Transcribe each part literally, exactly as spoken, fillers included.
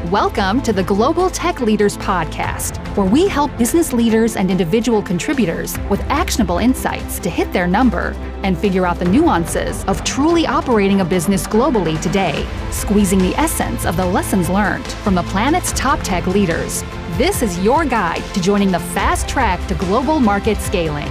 Welcome to the Global Tech Leaders Podcast, where we help business leaders and individual contributors with actionable insights to hit their number and figure out the nuances of truly operating a business globally today, squeezing the essence of the lessons learned from the planet's top tech leaders. This is your guide to joining the fast track to global market scaling.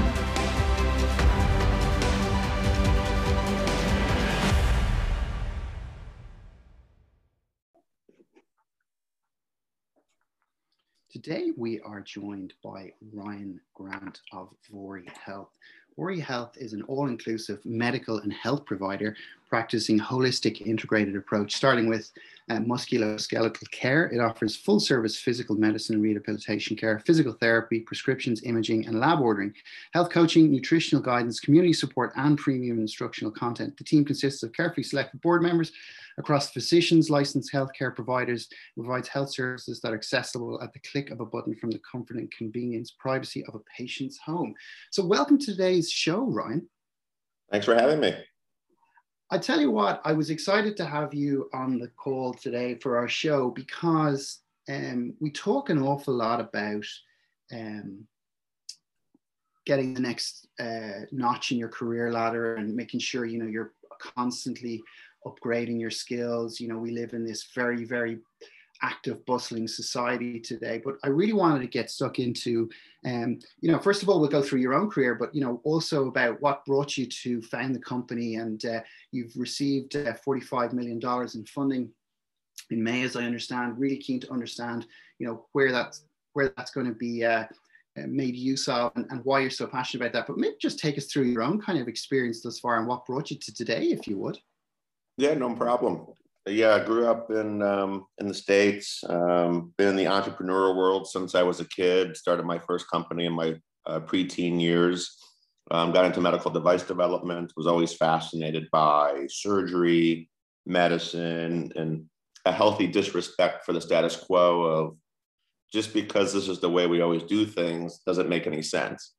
Today, we are joined by Ryan Grant of Vori Health. Vori Health is an all-inclusive medical and health provider practicing holistic integrated approach, starting with uh, musculoskeletal care. It offers full-service physical medicine and rehabilitation care, physical therapy, prescriptions, imaging, and lab ordering, health coaching, nutritional guidance, community support, and premium instructional content. The team consists of carefully selected board members across physicians, licensed healthcare providers, provides health services that are accessible at the click of a button from the comfort and convenience, privacy of a patient's home. So welcome to today's show, Ryan. Thanks for having me. I tell you what, I was excited to have you on the call today for our show because um, we talk an awful lot about um, getting the next uh, notch in your career ladder and making sure, you know, you're constantly upgrading your skills. You know, we live in this very, very active, bustling society today, but I really wanted to get stuck into, um, you know, first of all, we'll go through your own career, but, you know, also about what brought you to found the company. And uh, you've received uh, forty-five million dollars in funding in May, as I understand. Really keen to understand, you know, where that's, where that's going to be uh, made use of and, and why you're so passionate about that. But maybe just take us through your own kind of experience thus far and what brought you to today, if you would. Yeah, no problem. Yeah, I grew up in um, in the States, um, been in the entrepreneurial world since I was a kid, started my first company in my uh, preteen years, um, got into medical device development, was always fascinated by surgery, medicine, and a healthy disrespect for the status quo of just because this is the way we always do things doesn't make any sense.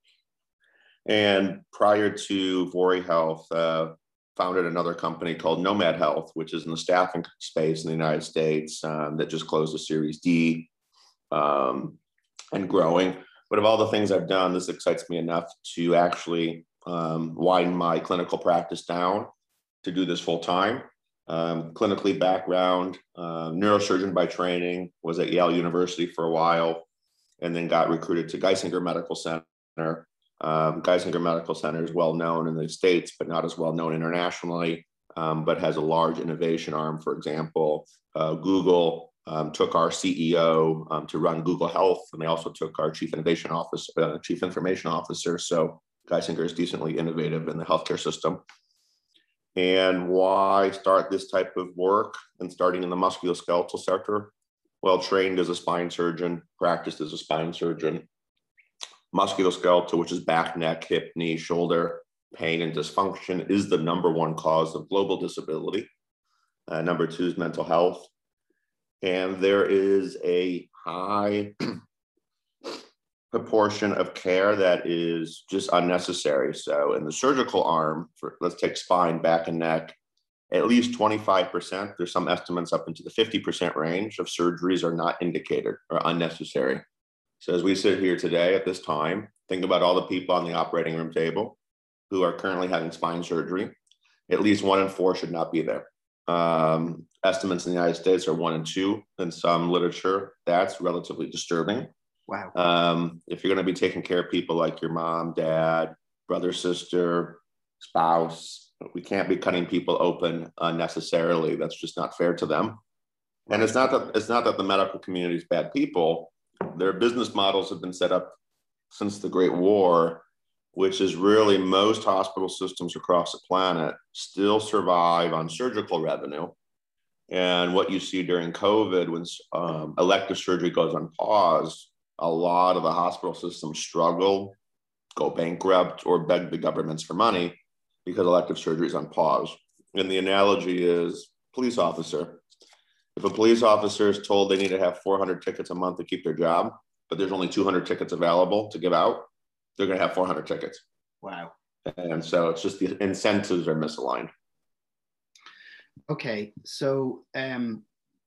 And prior to Vori Health, uh, founded another company called Nomad Health, which is in the staffing space in the United States um, that just closed a Series D um, and growing. But of all the things I've done, this excites me enough to actually um, widen my clinical practice down to do this full time. Um, clinically background, uh, neurosurgeon by training, was at Yale University for a while, and then got recruited to Geisinger Medical Center. Um, Geisinger Medical Center is well known in the States, but not as well known internationally, um, but has a large innovation arm. For example, uh, Google um, took our C E O um, to run Google Health, and they also took our chief innovation officer, uh, chief information officer. So Geisinger is decently innovative in the healthcare system. And why start this type of work and starting in the musculoskeletal sector? Well, trained as a spine surgeon, practiced as a spine surgeon. Musculoskeletal, which is back, neck, hip, knee, shoulder pain and dysfunction, is the number one cause of global disability. Uh, number two is mental health. And there is a high proportion of care that is just unnecessary. So in the surgical arm, for, let's take spine, back and neck, at least twenty-five percent, there's some estimates up into the fifty percent range of surgeries are not indicated or unnecessary. So as we sit here today at this time, think about all the people on the operating room table who are currently having spine surgery. At least one in four should not be there. Um, estimates in the United States are one in two in some literature. That's relatively disturbing. Wow. Um, if you're going to be taking care of people like your mom, dad, brother, sister, spouse, we can't be cutting people open unnecessarily. That's just not fair to them. And it's not that it's not that the medical community is bad people. Their business models have been set up since the Great War, which is really most hospital systems across the planet still survive on surgical revenue. And what you see during COVID, when um, elective surgery goes on pause, a lot of the hospital systems struggle, go bankrupt, or beg the governments for money because elective surgery is on pause. And the analogy is police officer. If a police officer is told they need to have four hundred tickets a month to keep their job, but there's only two hundred tickets available to give out, they're going to have four hundred tickets. Wow. And so it's just the incentives are misaligned. Okay. So um,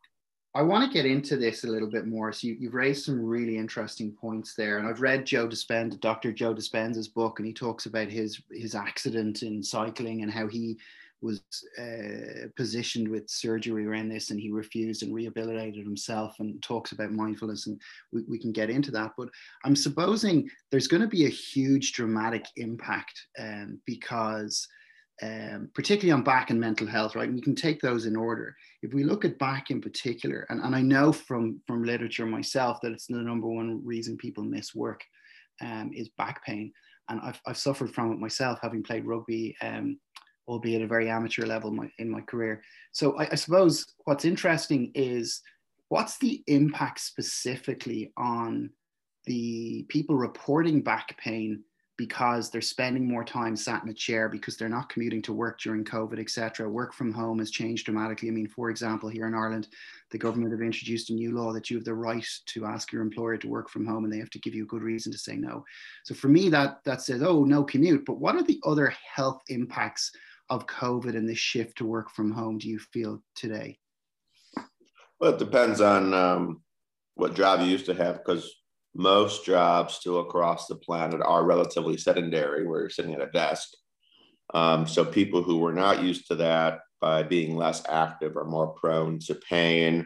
I want to get into this a little bit more. So you, you've raised some really interesting points there, and I've read Joe Dispenza, Doctor Joe Dispenza's book, and he talks about his his accident in cycling and how he was uh, positioned with surgery around this, and he refused and rehabilitated himself, and talks about mindfulness, and we, we can get into that. But I'm supposing there's going to be a huge dramatic impact um, because Um, particularly on back and mental health, right? And we can take those in order. If we look at back in particular, and, and I know from, from literature myself that it's the number one reason people miss work um, is back pain. And I've, I've suffered from it myself, having played rugby, um, albeit at a very amateur level in my, in my career. So I, I suppose what's interesting is what's the impact specifically on the people reporting back pain because they're spending more time sat in a chair because they're not commuting to work during COVID, et cetera. Work from home has changed dramatically. I mean, for example, here in Ireland, the government have introduced a new law that you have the right to ask your employer to work from home, and they have to give you a good reason to say no. So for me, that, that says, oh, no commute. But what are the other health impacts of COVID and this shift to work from home, do you feel today? Well, it depends on um, what job you used to have, because most jobs still across the planet are relatively sedentary, where you're sitting at a desk. Um, so people who were not used to that, by being less active, are more prone to pain.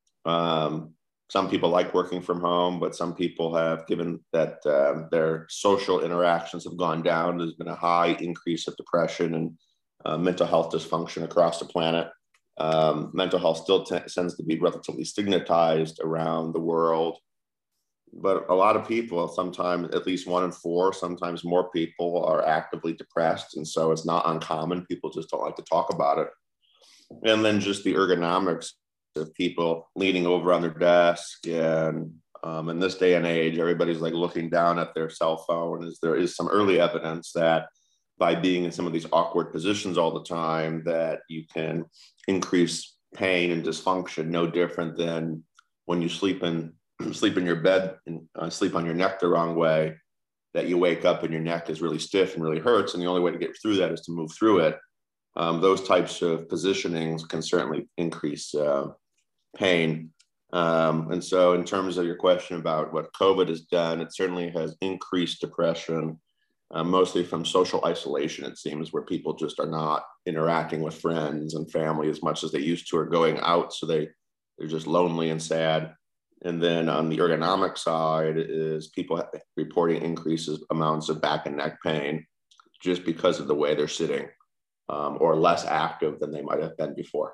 Um, some people like working from home, but some people have, given that um, their social interactions have gone down, there's been a high increase of depression and uh, mental health dysfunction across the planet. Um, mental health still t- tends to be relatively stigmatized around the world. But a lot of people, sometimes at least one in four, sometimes more people are actively depressed. And so it's not uncommon. People just don't like to talk about it. And then just the ergonomics of people leaning over on their desk. And um, in this day and age, everybody's like looking down at their cell phone. As there is some early evidence that by being in some of these awkward positions all the time, that you can increase pain and dysfunction, no different than when you sleep in sleep in your bed and uh, sleep on your neck the wrong way, that you wake up and your neck is really stiff and really hurts. And the only way to get through that is to move through it. Um, those types of positionings can certainly increase uh, pain. Um, and so in terms of your question about what COVID has done, it certainly has increased depression, uh, mostly from social isolation, it seems, where people just are not interacting with friends and family as much as they used to, or going out. So they, they're just lonely and sad. And then on the ergonomic side is people reporting increases amounts of back and neck pain just because of the way they're sitting, um, or less active than they might have been before.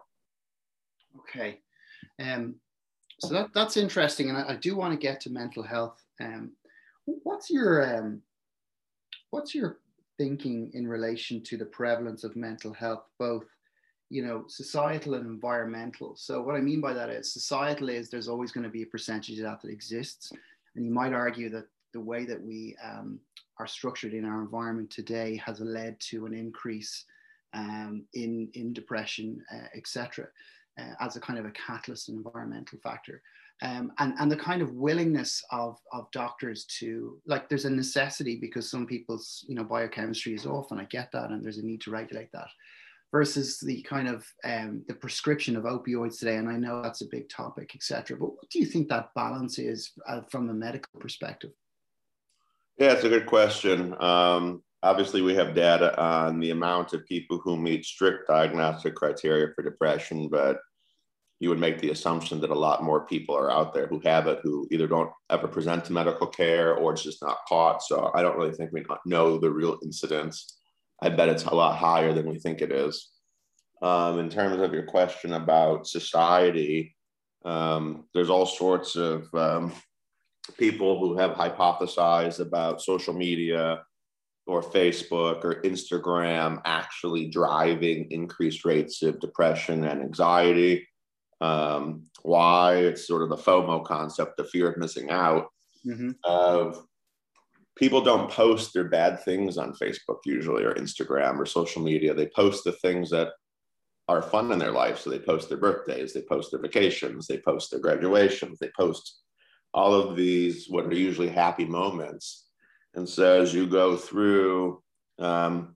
Okay. Um, so that, that's interesting. And I, I do want to get to mental health. Um, what's your, um, what's your thinking in relation to the prevalence of mental health, both you know, societal and environmental? So what I mean by that is societal is there's always going to be a percentage of that that exists. And you might argue that the way that we um, are structured in our environment today has led to an increase um, in, in depression, uh, et cetera, uh, as a kind of a catalyst and environmental factor. Um, and, and the kind of willingness of, of doctors to, like, there's a necessity because some people's, you know, biochemistry is off, and I get that, and there's a need to regulate that, versus the kind of um, the prescription of opioids today. And I know that's a big topic, et cetera. But what do you think that balance is uh, from a medical perspective? Yeah, it's a good question. Um, obviously, we have data on the amount of people who meet strict diagnostic criteria for depression, but you would make the assumption that a lot more people are out there who have it, who either don't ever present to medical care or it's just not caught. So I don't really think we know the real incidence. I bet it's a lot higher than we think it is. Um, in terms of your question about society, um, there's all sorts of um, people who have hypothesized about social media or Facebook or Instagram actually driving increased rates of depression and anxiety. Um, why? It's sort of the FOMO concept, the fear of missing out. Mm-hmm. Of people don't post their bad things on Facebook usually, or Instagram or social media. They post the things that are fun in their life. So they post their birthdays, they post their vacations, they post their graduations, they post all of these, what are usually happy moments. And so as you go through um,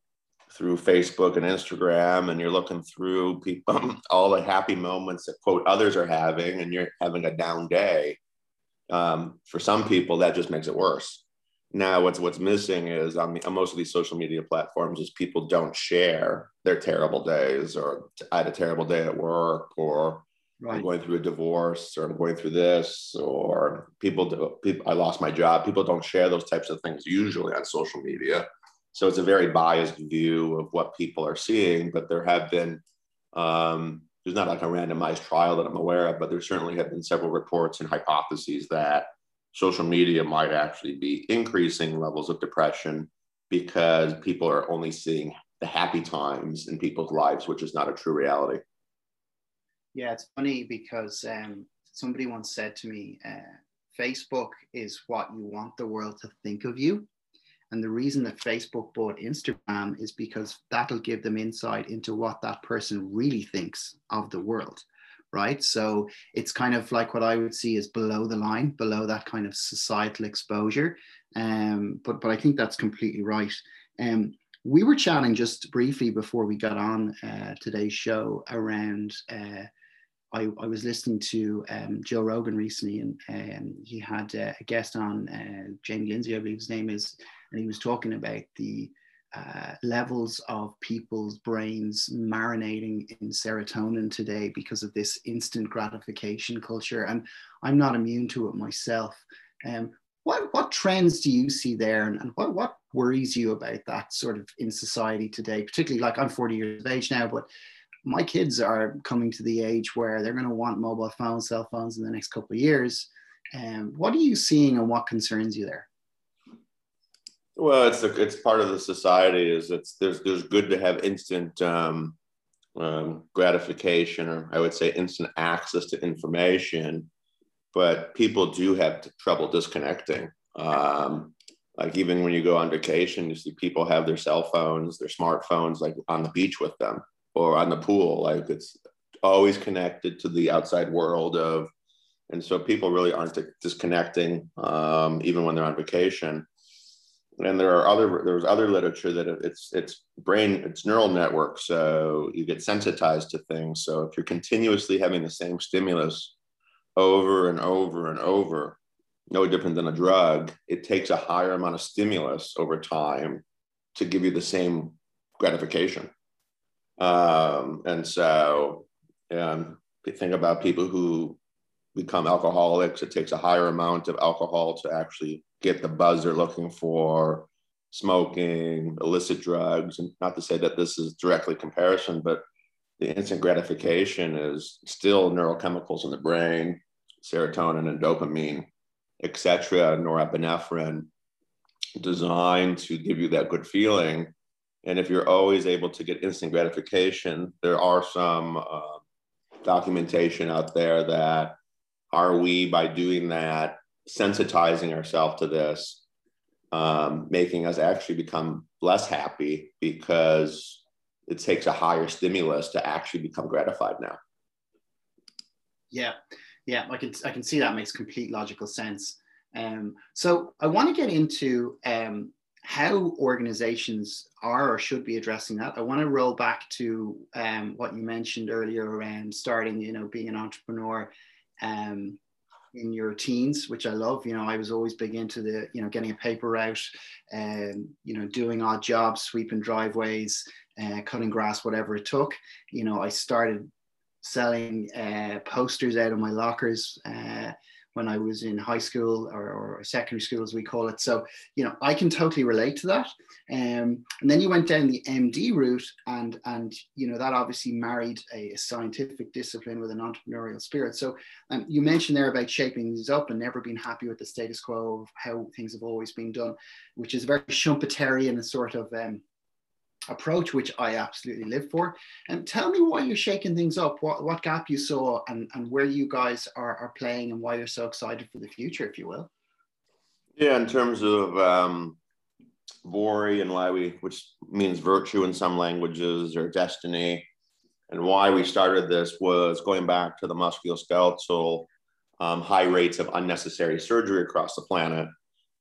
through Facebook and Instagram, and you're looking through people, all the happy moments that quote others are having, and you're having a down day. Um, for some people, that just makes it worse. Now, what's what's missing is on, the, on most of these social media platforms is people don't share their terrible days, or I had a terrible day at work, or right. I'm going through a divorce, or I'm going through this, or people do, people, I lost my job. People don't share those types of things usually on social media. So it's a very biased view of what people are seeing, but there have been, um, there's not like a randomized trial that I'm aware of, but there certainly have been several reports and hypotheses that social media might actually be increasing levels of depression because people are only seeing the happy times in people's lives, which is not a true reality. Yeah, it's funny because um, somebody once said to me, uh, Facebook is what you want the world to think of you. And the reason that Facebook bought Instagram is because that'll give them insight into what that person really thinks of the world, right? So it's kind of like what I would see as below the line, below that kind of societal exposure. Um, but, but I think that's completely right. Um, we were chatting just briefly before we got on uh, today's show around, uh, I, I was listening to um, Joe Rogan recently, and um, he had uh, a guest on, uh, Jamie Lindsay, I believe his name is, and he was talking about the uh, levels of people's brains marinating in serotonin today because of this instant gratification culture. And I'm not immune to it myself. Um, what, what trends do you see there, and, and what, what worries you about that sort of in society today? Particularly, like, I'm forty years of age now, but my kids are coming to the age where they're going to want mobile phones, cell phones in the next couple of years. Um, what are you seeing, and what concerns you there? Well, it's a, it's part of the society. Is it's there's there's good to have instant um, um, gratification, or I would say instant access to information, but people do have t- trouble disconnecting. Um, like even when you go on vacation, you see people have their cell phones, their smartphones, like on the beach with them, or on the pool. Like it's always connected to the outside world of, and so people really aren't disconnecting um, even when they're on vacation. And there are other, there's other literature that it's, it's brain, it's neural networks. So you get sensitized to things. So if you're continuously having the same stimulus over and over and over, no different than a drug, it takes a higher amount of stimulus over time to give you the same gratification. Um, and so um, think about people who become alcoholics. It takes a higher amount of alcohol to actually get the buzz they're looking for, smoking, illicit drugs. And not to say that this is directly comparison, but the instant gratification is still neurochemicals in the brain, serotonin and dopamine, et cetera, norepinephrine, designed to give you that good feeling. And if you're always able to get instant gratification, there are some uh, documentation out there that are we, by doing that, sensitizing ourselves to this, um, making us actually become less happy because it takes a higher stimulus to actually become gratified now. Yeah, yeah, I can, I can see that makes complete logical sense. Um, so I want to get into um, how organizations are or should be addressing that. I want to roll back to um, what you mentioned earlier around starting, you know, being an entrepreneur um, in your teens, which I love. You know, I was always big into the, you know, getting a paper route and, you know, doing odd jobs, sweeping driveways, uh, cutting grass, whatever it took. You know, I started selling uh, posters out of my lockers uh, when I was in high school or, or secondary school, as we call it. So, you know, I can totally relate to that. Um, and then you went down the M D route, and, and you know, that obviously married a, a scientific discipline with an entrepreneurial spirit. So um, you mentioned there about shaping things up and never being happy with the status quo of how things have always been done, which is very Schumpeterian sort of um, approach, which I absolutely live for. And tell me why you're shaking things up, what, what gap you saw, and, and where you guys are, are playing, and why you're so excited for the future, if you will. Yeah, in terms of um, Vori and why we, which means virtue in some languages, or destiny, and why we started this was going back to the musculoskeletal um, high rates of unnecessary surgery across the planet.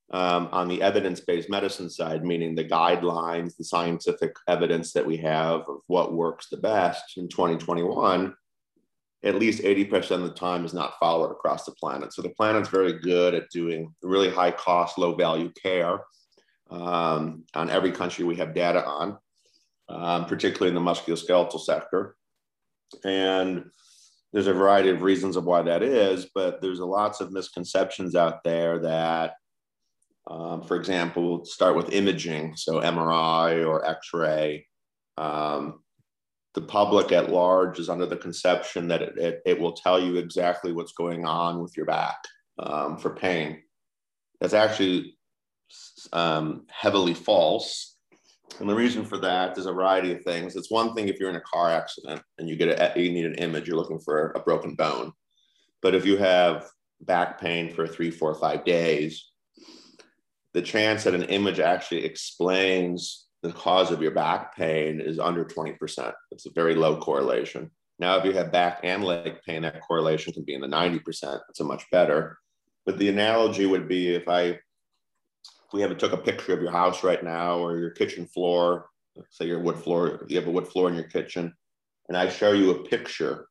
Um, on the evidence-based medicine side, meaning the guidelines, the scientific evidence that we have of what works the best in twenty twenty-one, at least eighty percent of the time is not followed across the planet. So the planet's very good at doing really high cost, low value care um, on every country we have data on, um, particularly in the musculoskeletal sector. And there's a variety of reasons of why that is, but there's lots of misconceptions out there that, um, for example, start with imaging, so M R I or X-ray. Um, the public at large is under the conception that it, it, it will tell you exactly what's going on with your back um, for pain. That's actually um, heavily false. And the reason for that, there's a variety of things. It's one thing if you're in a car accident and you get a, you need an image, you're looking for a broken bone. But if you have back pain for three, four, five days, the chance that an image actually explains the cause of your back pain is under twenty percent. It's a very low correlation. Now, if you have back and leg pain, that correlation can be in the ninety percent. It's a much better. But the analogy would be if I, if we have took a picture of your house right now or your kitchen floor, say your wood floor, you have a wood floor in your kitchen, and I show you a picture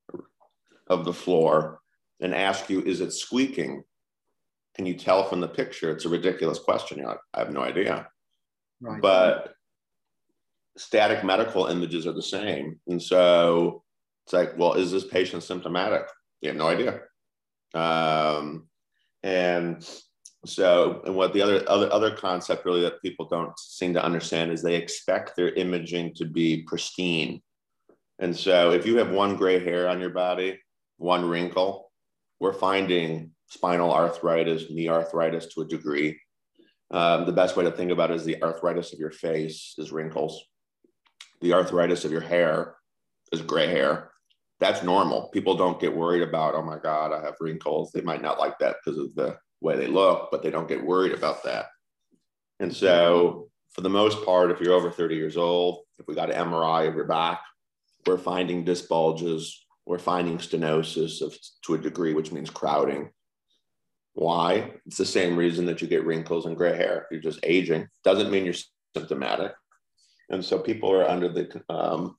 of the floor and ask you, is it squeaking? Can you tell from the picture? It's a ridiculous question. You're like, I have no idea. Right. But static medical images are the same. And so it's like, well, is this patient symptomatic? You have no idea. Um, and so, and what the other, other, other concept really that people don't seem to understand is they expect their imaging to be pristine. And so if you have one gray hair on your body, one wrinkle, we're finding spinal arthritis, knee arthritis to a degree. Um, the best way to think about it is the arthritis of your face is wrinkles. The arthritis of your hair is gray hair. That's normal. People don't get worried about, oh my God, I have wrinkles. They might not like that because of the way they look, but they don't get worried about that. And so for the most part, if you're over thirty years old, if we got an M R I of your back, we're finding disc bulges, we're finding stenosis of, to a degree, which means crowding. Why? It's the same reason that you get wrinkles and gray hair. You're just aging. Doesn't mean you're symptomatic. And so people are under the, um,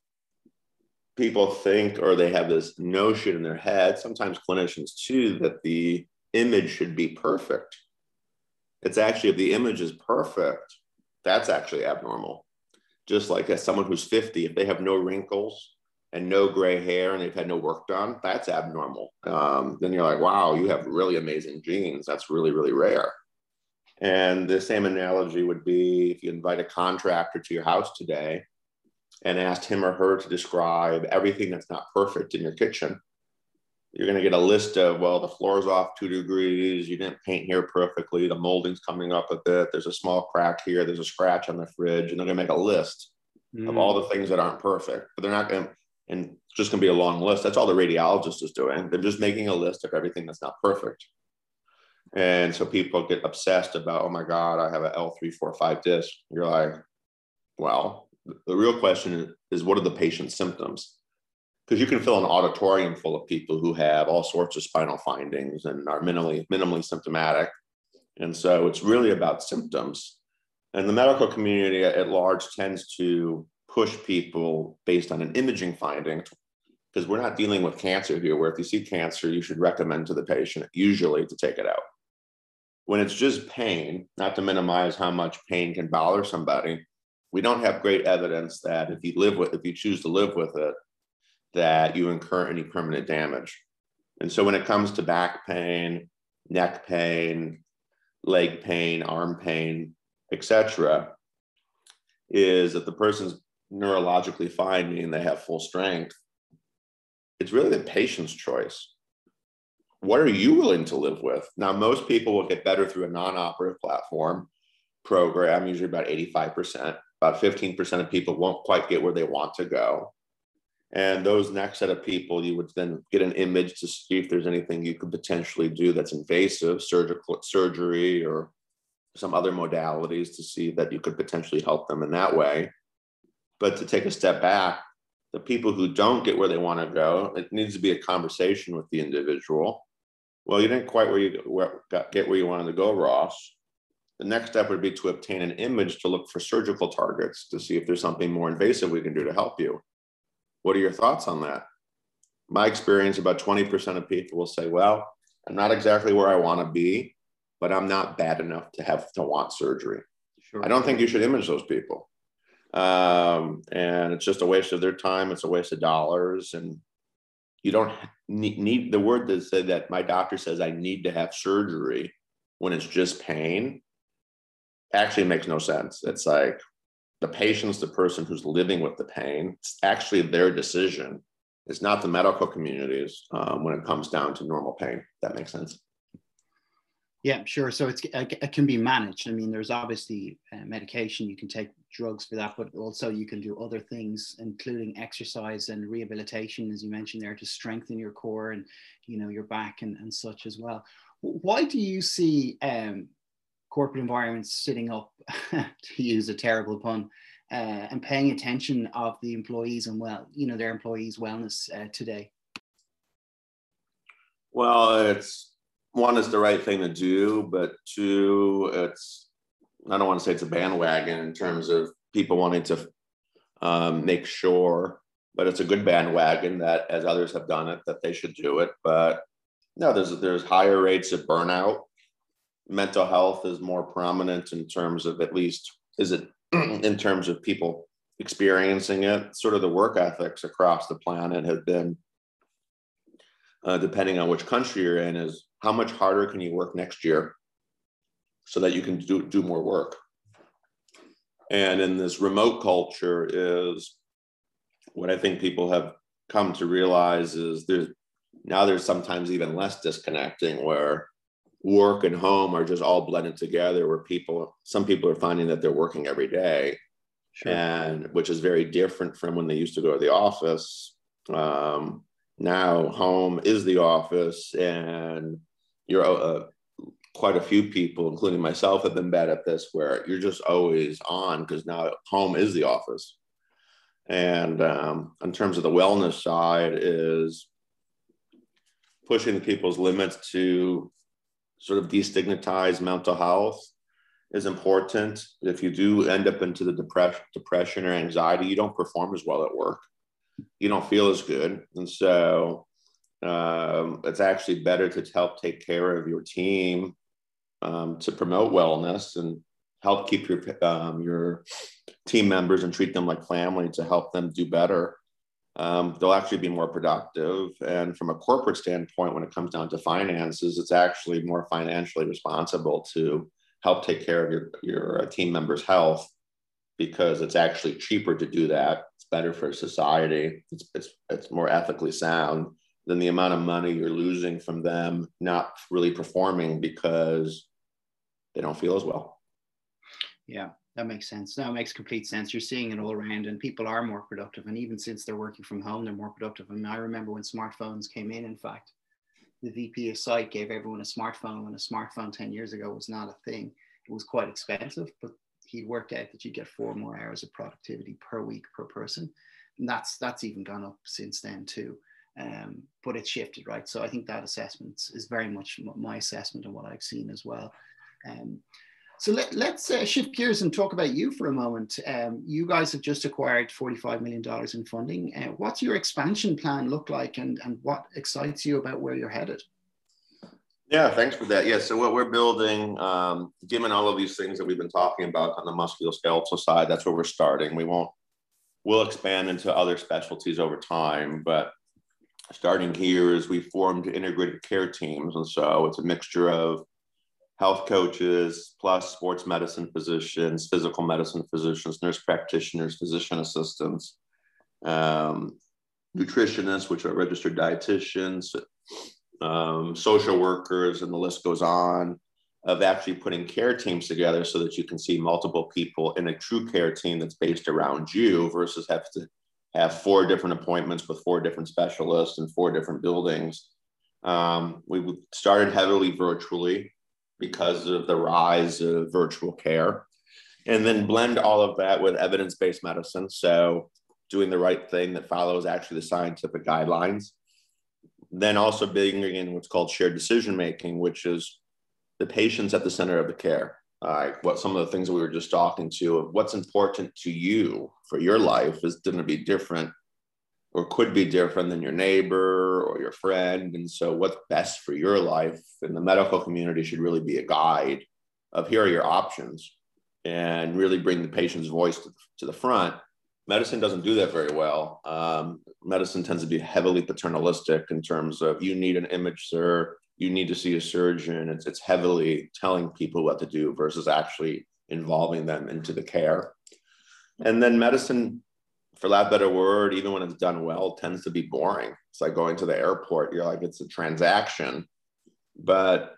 people think, or they have this notion in their head, sometimes clinicians too, that the image should be perfect. It's actually, if the image is perfect, that's actually abnormal. Just like as someone who's fifty, if they have no wrinkles and no gray hair and they've had no work done, that's abnormal. Um, then you're like, wow, you have really amazing genes. That's really, really rare. And the same analogy would be if you invite a contractor to your house today and asked him or her to describe everything that's not perfect in your kitchen, you're gonna get a list of, well, the floor's off two degrees, you didn't paint here perfectly, the molding's coming up a bit, there's a small crack here, there's a scratch on the fridge, and they're gonna make a list mm. of all the things that aren't perfect, but they're not gonna, and it's just gonna be a long list. That's all the radiologist is doing. They're just making a list of everything that's not perfect. And so people get obsessed about, oh my God, I have an L three four five disc. You're like, well, the real question is, what are the patient's symptoms? Because you can fill an auditorium full of people who have all sorts of spinal findings and are minimally, minimally symptomatic. And so it's really about symptoms. And the medical community at large tends to push people based on an imaging finding, because we're not dealing with cancer here, where if you see cancer, you should recommend to the patient usually to take it out. When it's just pain, not to minimize how much pain can bother somebody, we don't have great evidence that if you live with, if you choose to live with it, that you incur any permanent damage. And so when it comes to back pain, neck pain, leg pain, arm pain, et cetera, is that the person's neurologically fine, meaning they have full strength. It's really the patient's choice. What are you willing to live with? Now, most people will get better through a non-operative platform program, usually about eighty-five percent. About fifteen percent of people won't quite get where they want to go. And those next set of people, you would then get an image to see if there's anything you could potentially do that's invasive, surgical surgery or some other modalities to see that you could potentially help them in that way. But to take a step back, the people who don't get where they want to go, it needs to be a conversation with the individual. Well, you didn't quite where you where, get where you wanted to go, Ross. the next step would be to obtain an image to look for surgical targets to see if there's something more invasive we can do to help you. What are your thoughts on that? My experience, about twenty percent of people will say, well, I'm not exactly where I want to be, but I'm not bad enough to have to want surgery. Sure. I don't think you should image those people. Um, and it's just a waste of their time. It's a waste of dollars. And you don't need, need the word that said that my doctor says I need to have surgery when it's just pain actually makes no sense. It's like the patient's the person who's living with the pain. It's actually their decision. It's not the medical community's um, when it comes down to normal pain. If that makes sense. Yeah, sure. So it's, it can be managed. I mean, there's obviously uh, medication, you can take drugs for that, but also you can do other things, including exercise and rehabilitation, as you mentioned there, to strengthen your core and, you know, your back and, and such as well. Why do you see um, corporate environments sitting up, to use a terrible pun, uh, and paying attention of the employees and, well, you know, their employees' wellness uh, today? Well, it's, one is the right thing to do, but two, it's, I don't want to say it's a bandwagon in terms of people wanting to um, make sure, but it's a good bandwagon that as others have done it, that they should do it. But no, there's, there's higher rates of burnout. Mental health is more prominent in terms of, at least, is it in terms of people experiencing it. Sort of the work ethics across the planet have been, uh, depending on which country you're in, is how much harder can you work next year so that you can do, do more work? And in this remote culture is what I think people have come to realize is there's now there's sometimes even less disconnecting, where work and home are just all blended together, where people, some people are finding that they're working every day. Sure. And which is very different from when they used to go to the office. Um, now home is the office, and you're uh, quite a few people, including myself, have been bad at this, where you're just always on because now home is the office. And um, in terms of the wellness side, is pushing people's limits to sort of destigmatize mental health is important. If you do end up into the depression, depression or anxiety, you don't perform as well at work. You don't feel as good. And so um, it's actually better to help take care of your team, um, to promote wellness and help keep your, um, your team members and treat them like family, to help them do better. Um, they'll actually be more productive. And from a corporate standpoint, when it comes down to finances, it's actually more financially responsible to help take care of your, your team members' health, because it's actually cheaper to do that. It's better for society. It's, it's, it's more ethically sound than the amount of money you're losing from them not really performing because they don't feel as well. Yeah, that makes sense. That makes complete sense. You're seeing it all around, and people are more productive. And even since they're working from home, they're more productive. I mean, I remember when smartphones came in, in fact, the V P of site gave everyone a smartphone when a smartphone ten years ago was not a thing. It was quite expensive, but he worked out that you get four more hours of productivity per week per person. And that's, that's even gone up since then too. Um, but it's shifted, right? So I think that assessment is very much my assessment of what I've seen as well. Um, so let, let's uh, shift gears and talk about you for a moment. Um, you guys have just acquired forty-five million dollars in funding. Uh, what's your expansion plan look like, and, and what excites you about where you're headed? Yeah, thanks for that. Yeah, so what we're building, um, given all of these things that we've been talking about on the musculoskeletal side, that's where we're starting. We won't, we'll expand into other specialties over time, but starting here is we formed integrated care teams. And so it's a mixture of health coaches, plus sports medicine physicians, physical medicine physicians, nurse practitioners, physician assistants, um, nutritionists, which are registered dietitians, um, social workers, and the list goes on, of actually putting care teams together so that you can see multiple people in a true care team that's based around you, versus have to have four different appointments with four different specialists in four different buildings. Um, we started heavily virtually because of the rise of virtual care, and then blend all of that with evidence-based medicine. So doing the right thing that follows actually the scientific guidelines. Then also bringing in what's called shared decision-making, which is the patient's at the center of the care. uh, what some of the things that we were just talking to, of what's important to you for your life is going to be different or could be different than your neighbor or your friend. And so what's best for your life in the medical community should really be a guide of here are your options, and really bring the patient's voice to, to the front. Medicine doesn't do that very well. Um, medicine tends to be heavily paternalistic in terms of you need an image, sir, you need to see a surgeon. It's, it's heavily telling people what to do versus actually involving them into the care. And then medicine, for lack of a better word, even when it's done well, tends to be boring. It's like going to the airport. You're like, it's a transaction. But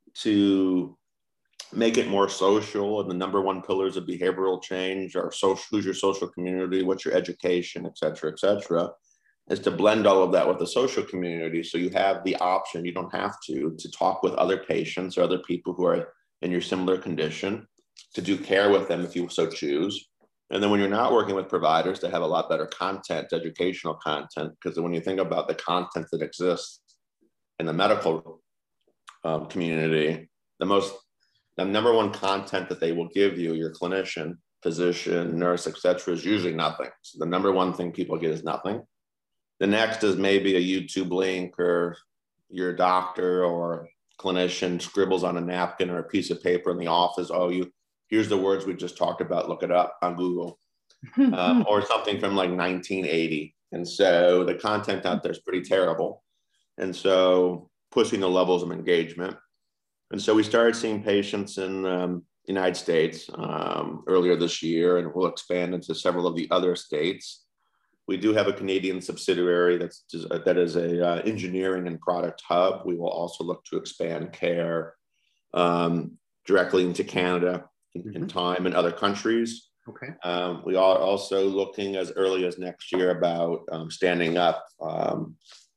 to make it more social, and the number one pillars of behavioral change are social, who's your social community, what's your education, et cetera, et cetera, is to blend all of that with the social community. So you have the option, you don't have to, to talk with other patients or other people who are in your similar condition, to do care with them if you so choose. And then when you're not working with providers, to have a lot better content, educational content, because when you think about the content that exists in the medical um, community, the most, the number one content that they will give you, your clinician, physician, nurse, et cetera, is usually nothing. So the number one thing people get is nothing. The next is maybe a YouTube link, or your doctor or clinician scribbles on a napkin or a piece of paper in the office. Oh, you, here's the words we just talked about. Look it up on Google, um, or something from like nineteen eighty. And so the content out there is pretty terrible. And so pushing the levels of engagement. And so we started seeing patients in um, the United States um, earlier this year, and we'll expand into several of the other states. We do have a Canadian subsidiary that's that is a uh, engineering and product hub. We will also look to expand care um, directly into Canada in, mm-hmm. in time and other countries. Okay. Um, we are also looking as early as next year about um, standing up um,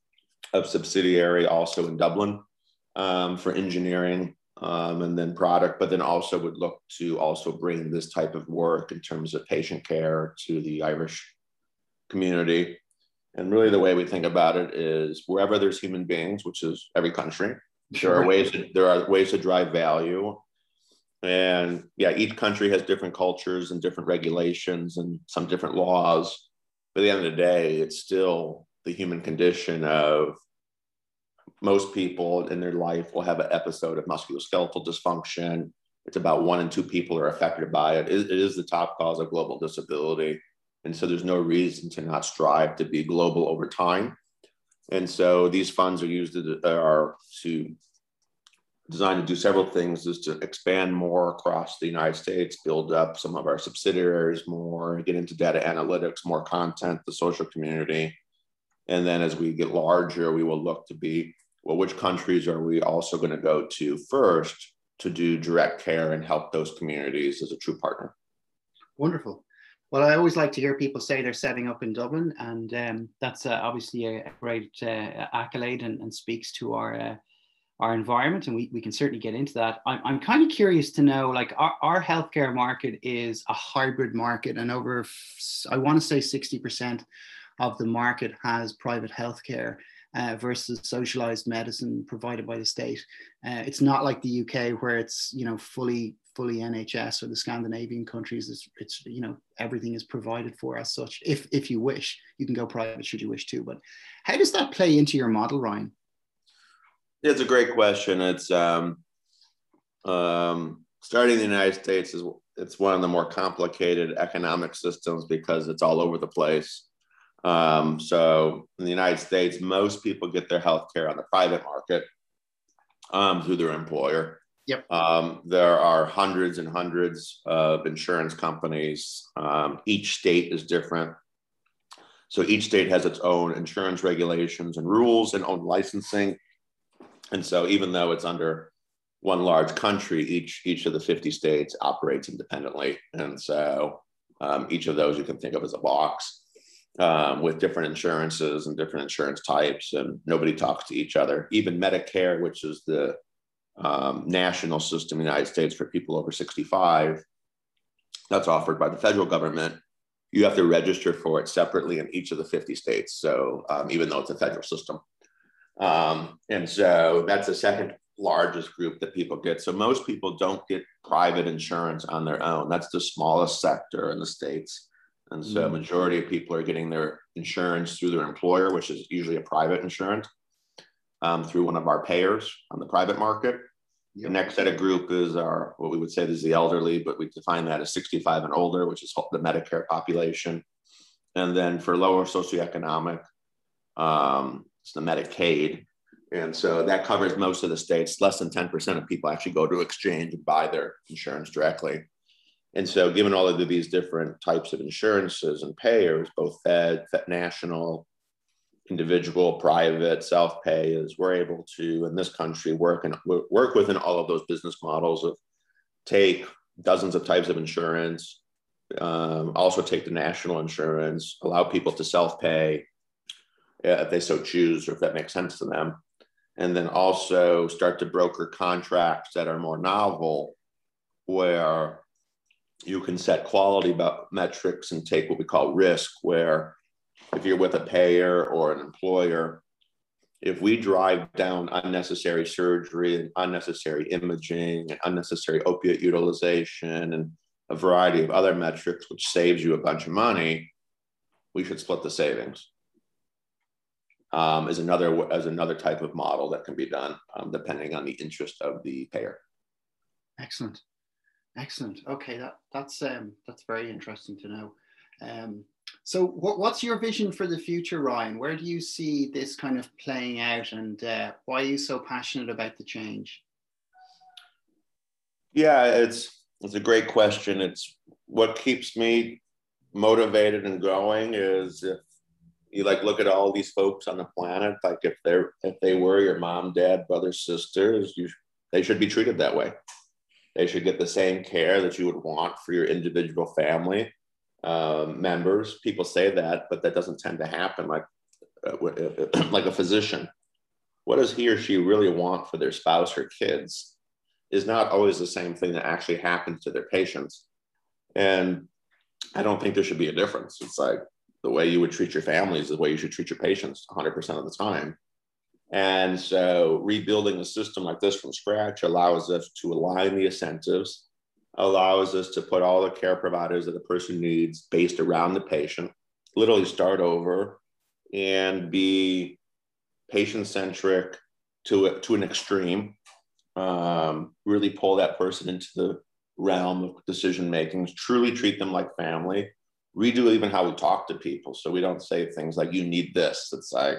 a subsidiary also in Dublin um, for engineering um, and then product, but then also would look to also bring this type of work in terms of patient care to the Irish community. And really the way we think about it is wherever there's human beings, which is every country, there are ways to, there are ways to drive value. And yeah, each country has different cultures and different regulations and some different laws. But at the end of the day, it's still the human condition of most people in their life will have an episode of musculoskeletal dysfunction. It's about one in two people are affected by it. It, it is the top cause of global disability. And so there's no reason to not strive to be global over time. And so these funds are used to, are to designed to do several things, is to expand more across the United States, build up some of our subsidiaries more, get into data analytics, more content, the social community. And then as we get larger, we will look to be, well, which countries are we also going to go to first to do direct care and help those communities as a true partner? Wonderful. Well, I always like to hear people say they're setting up in Dublin, and um, that's uh, obviously a great uh, accolade and, and speaks to our uh, our environment, and we, we can certainly get into that. I'm, I'm kind of curious to know, like our, our healthcare market is a hybrid market, and over, I want to say sixty percent of the market has private healthcare uh, versus socialized medicine provided by the state. Uh, it's not like the U K where it's, you know, fully fully N H S, or the Scandinavian countries. It's, it's you know, everything is provided for as such. If, if you wish, you can go private should you wish to, but how does that play into your model, Ryan? It's a great question. It's um, um, starting in the United States is it's one of the more complicated economic systems because it's all over the place. Um, so in the United States, most people get their healthcare on the private market um, through their employer. Yep. Um, there are hundreds and hundreds of insurance companies. Um, each state is different. So each state has its own insurance regulations and rules and own licensing. And so even though it's under one large country, each, each of the fifty states operates independently. And so um, each of those you can think of as a box um, with different insurances and different insurance types, and nobody talks to each other. Even Medicare, which is the um, national system in the United States for people over sixty-five, that's offered by the federal government. You have to register for it separately in each of the fifty states. So um, even though it's a federal system. Um, and so that's the second largest group that people get. So most people don't get private insurance on their own. That's the smallest sector in the States. And so Mm. majority of people are getting their insurance through their employer, which is usually a private insurance, um, through one of our payers on the private market. Yep. The next set of group is our, what we would say is the elderly, but we define that as sixty-five and older, which is the Medicare population. And then for lower socioeconomic, um, it's the Medicaid. And so that covers most of the states. Less than ten percent of people actually go to exchange and buy their insurance directly. And so given all of these different types of insurances and payers, both Fed, Fed national, individual, private, self-pay, is we're able to, in this country, work and work within all of those business models of take dozens of types of insurance, um, also take the national insurance, allow people to self-pay if they so choose, or if that makes sense to them. And then also start to broker contracts that are more novel, where you can set quality metrics and take what we call risk, where if you're with a payer or an employer, if we drive down unnecessary surgery and unnecessary imaging and unnecessary opiate utilization and a variety of other metrics, which saves you a bunch of money, we should split the savings. Um, is another as another type of model that can be done, um, depending on the interest of the payer. Excellent, excellent. Okay, that that's um, that's very interesting to know. Um, so, what, what's your vision for the future, Ryan? Where do you see this kind of playing out, and uh, why are you so passionate about the change? Yeah, it's it's a great question. It's what keeps me motivated and going is if you like look at all these folks on the planet, like if they're if they were your mom, dad, brothers, sisters, you they should be treated that way. They should get the same care that you would want for your individual family um, members. People say that, but that doesn't tend to happen. Like uh, like a physician, what does he or she really want for their spouse or kids is not always the same thing that actually happens to their patients. And I don't think there should be a difference. It's like the way you would treat your family is the way you should treat your patients one hundred percent of the time. And so rebuilding a system like this from scratch allows us to align the incentives, allows us to put all the care providers that a person needs based around the patient, literally start over and be patient-centric to, to an extreme, um, really pull that person into the realm of decision-making, truly treat them like family, redo even how we talk to people. So we don't say things like, you need this. It's like,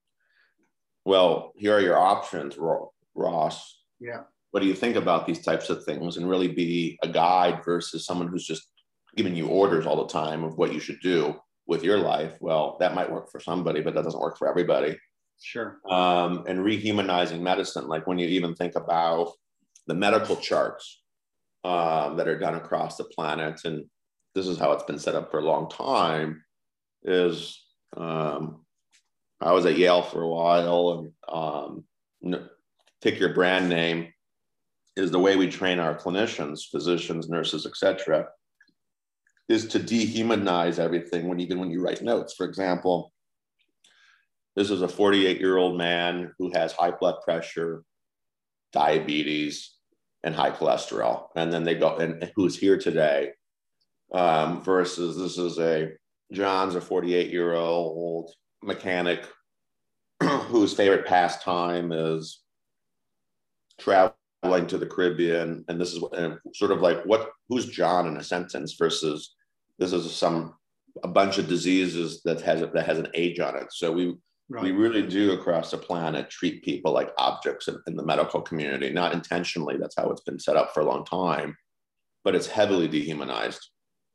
well, here are your options, Ross. Yeah. What do you think about these types of things? And really be a guide versus someone who's just giving you orders all the time of what you should do with your life. Well, that might work for somebody, but that doesn't work for everybody. Sure. Um, and rehumanizing medicine, like when you even think about the medical charts um, that are done across the planet, and this is how it's been set up for a long time, is um, I was at Yale for a while, and um, pick your brand name, is the way we train our clinicians, physicians, nurses, et cetera, is to dehumanize everything when even when you write notes. For example, this is a forty-eight-year-old man who has high blood pressure, diabetes, and high cholesterol. And then they go, and who's here today, um, versus this is a, John's a forty-eight-year-old mechanic whose favorite pastime is traveling to the Caribbean. And this is and sort of like what, who's John in a sentence versus this is some, a bunch of diseases that has, that has an age on it. So we, Right. We really do across the planet treat people like objects in, in the medical community, not intentionally. That's how it's been set up for a long time, but it's heavily dehumanized.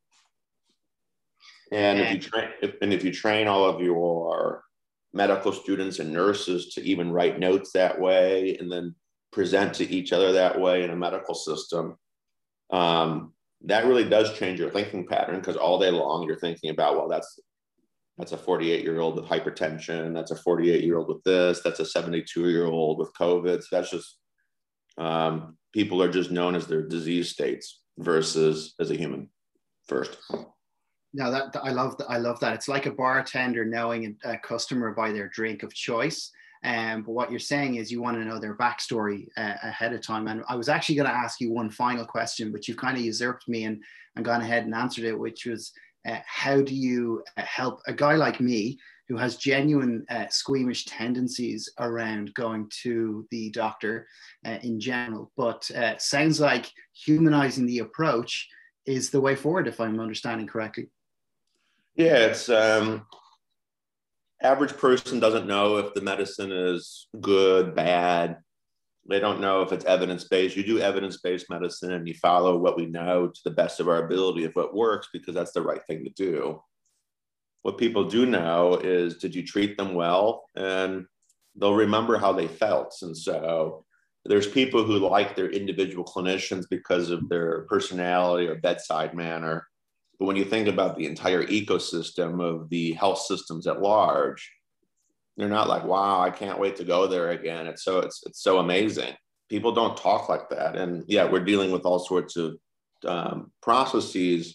And if you train, if, and if you train all of your medical students and nurses to even write notes that way and then present to each other that way in a medical system, um, that really does change your thinking pattern, because all day long you're thinking about, well, that's That's a forty-eight-year-old with hypertension. That's a forty-eight-year-old with this. That's a seventy-two-year-old with COVID. So that's just, um, people are just known as their disease states versus as a human first. No, that, that I love that. I love that. It's like a bartender knowing a customer by their drink of choice. Um, but what you're saying is you want to know their backstory uh, ahead of time. And I was actually going to ask you one final question, but you've kind of usurped me and, and gone ahead and answered it, which was, uh, how do you uh, help a guy like me who has genuine uh, squeamish tendencies around going to the doctor uh, in general, but uh, sounds like humanizing the approach is the way forward, if I'm understanding correctly. Yeah, it's um, average person doesn't know if the medicine is good, bad. They don't know if it's evidence-based. You do evidence-based medicine and you follow what we know to the best of our ability if it works, because that's the right thing to do. What people do know is, did you treat them well? And they'll remember how they felt. And so there's people who like their individual clinicians because of their personality or bedside manner. But when you think about the entire ecosystem of the health systems at large, they're not like, wow, I can't wait to go there again. It's so, it's, it's so amazing. People don't talk like that. And yeah, we're dealing with all sorts of um, processes,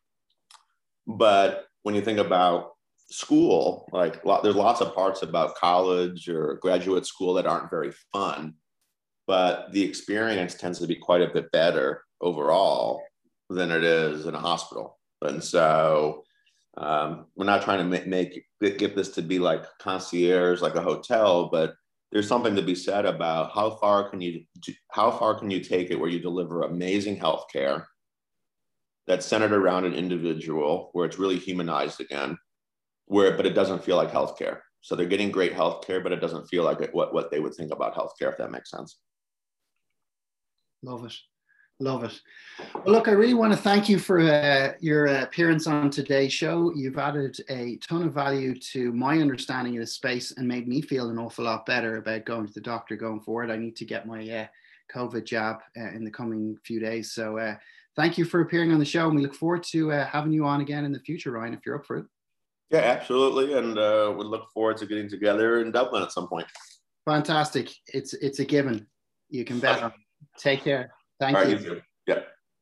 but when you think about school, like there's lots of parts about college or graduate school that aren't very fun, but the experience tends to be quite a bit better overall than it is in a hospital. And so um, we're not trying to make, make get this to be like concierge, like a hotel, but there's something to be said about how far can you how far can you take it where you deliver amazing healthcare that's centered around an individual, where it's really humanized again, where, but it doesn't feel like healthcare. So they're getting great healthcare, but it doesn't feel like it, what, what they would think about healthcare, if that makes sense. Love it. Love it. Well, look, I really want to thank you for uh, your uh, appearance on today's show. You've added a ton of value to my understanding of the space and made me feel an awful lot better about going to the doctor going forward. I need to get my uh, COVID jab uh, in the coming few days. So uh, thank you for appearing on the show, and we look forward to uh, having you on again in the future, Ryan, if you're up for it. Yeah, absolutely. And uh, we look forward to getting together in Dublin at some point. Fantastic. It's it's a given. You can bet on it. Take care. Thank All you. right, you too. Yeah.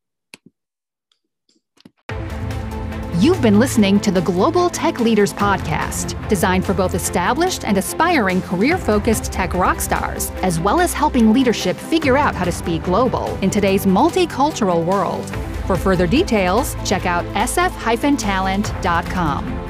You've been listening to the Global Tech Leaders Podcast, designed for both established and aspiring career-focused tech rock stars, as well as helping leadership figure out how to speak global in today's multicultural world. For further details, check out s f dash talent dot com.